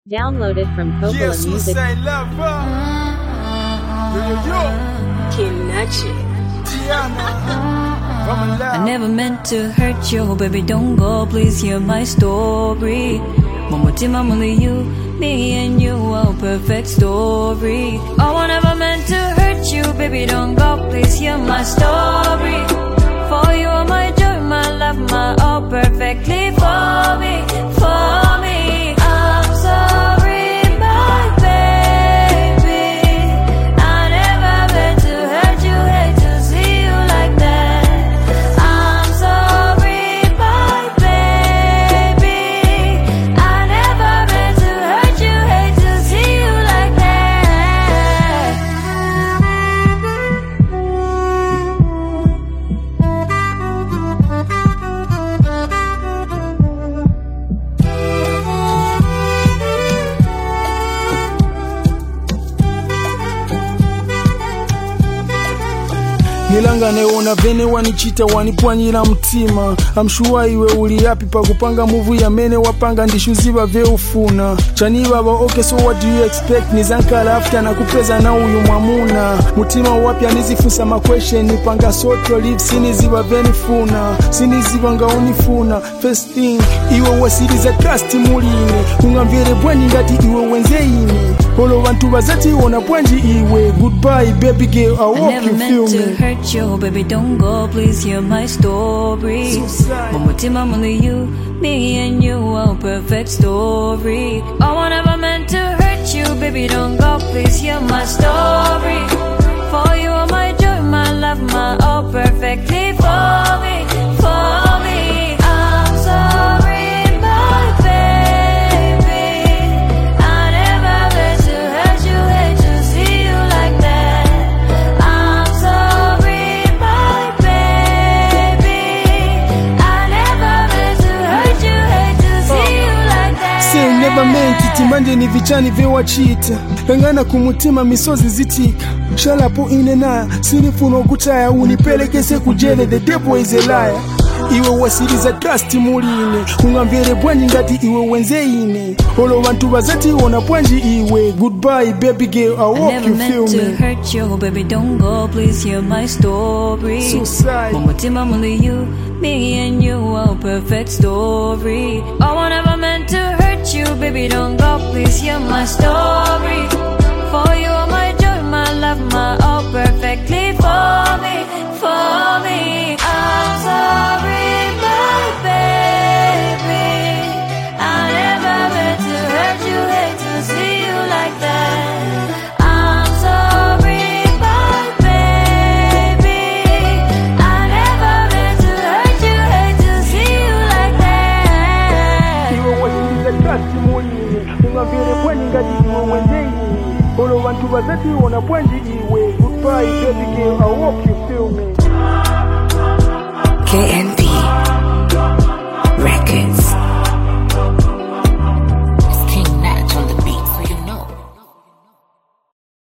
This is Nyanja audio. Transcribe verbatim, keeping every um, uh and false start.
Downloaded from Coppola Yes, Music. say love, yo, yo, yo. Kinachi. Tiana, I'm alive. I never meant to hurt you, baby, don't go, please hear my story. Momotima only you, me and you, our perfect story. Oh, I never meant to hurt you, baby, don't go, please hear my story. For you are my joy, my love, my all perfectly for me, for me. I'm sorry, my baby, I never meant to hurt you, hate to see you like that. I'm sorry, my baby, I never meant to hurt you, hate to see you like Nilanga neona vene wanichita wanipwanyira mtima. I'm sure iwe uli happy pa kupanga move ya mene wapanga ndishuziba vye ufuna. Chani baba okay, so what do you expect? Nizankala after na kupeza na uyu mwamuna. Mutima wapya nizifusa ma question nipanga sotro live sini ziba veni funa. Sini ziba nga unifuna. First thing iwe wasiriza trust muline. Ungamvere bwenyi ngati iwe wenzeini. Holo wantu bazati ona bwenji iwe. Goodbye baby girl, I hope you feel me. you, baby, don't go, please hear my story. Momotima only you, me and you, our perfect story. Oh, I never meant to hurt you, baby, don't go, please hear my story. For you are my joy, my love, my all perfectly for me, for me. I'm sorry, my baby, I never meant to hurt you, hate to see you like that. I'm sorry, my baby, I never meant to hurt you, hate to see you like that. Say never meant it, manje ni vichani vye wachita. Pengana kumutima misozi zitika. Shalapo inena, sinifuno kutaya unipelekese kujele, the devil is a liar. Iwe wasiriza trust muline. Ungamvere bwanji ngati iwe wenzeine. Holo wantu bazati ona bwanji iwe. Goodbye baby girl, I hope I you feel never meant me. to hurt you, baby, don't go, please hear my story. Suicide. Momotima only you, me and you, our perfect story. Oh, I never meant to hurt you, baby, don't go, please hear my story. For you are my joy, my love, my all perfectly for me, for me. I'm sorry, my baby, I never meant to hurt you, hate to see you like that. I'm sorry, my baby, I never meant to hurt you, hate to see you like that. Iwe wasiriza trust muline. Ungamvere bwanji ngati iwe wenzeine. Holo wantu bazati ona bwanji iwe. Goodbye baby girl, I hope you feel me. K N P